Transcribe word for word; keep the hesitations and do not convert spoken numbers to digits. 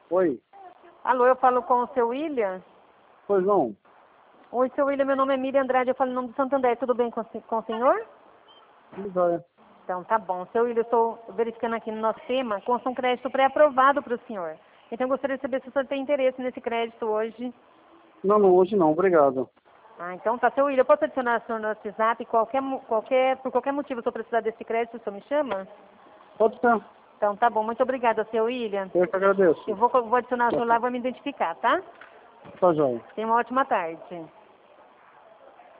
Oi. Alô, eu falo com o seu William? Pois não. Oi, seu William, meu nome é Miriam Andrade, eu falo em nome do Santander, tudo bem com, com o senhor? Tudo jóia. Então, tá bom. Seu William, eu estou verificando aqui no nosso tema, consta um crédito pré-aprovado para o senhor. Então, eu gostaria de saber se o senhor tem interesse nesse crédito hoje. Não, não, hoje não, obrigado. Ah, então tá, seu William, eu posso adicionar o senhor no WhatsApp, qualquer, mo- qualquer, por qualquer motivo, se eu precisar desse crédito, o senhor me chama? Pode ser. Então, tá bom. Muito obrigada, seu William. Eu que agradeço. Eu vou, vou adicionar o senhor lá e vou me identificar, tá? Tá jóia. Tenha uma ótima tarde.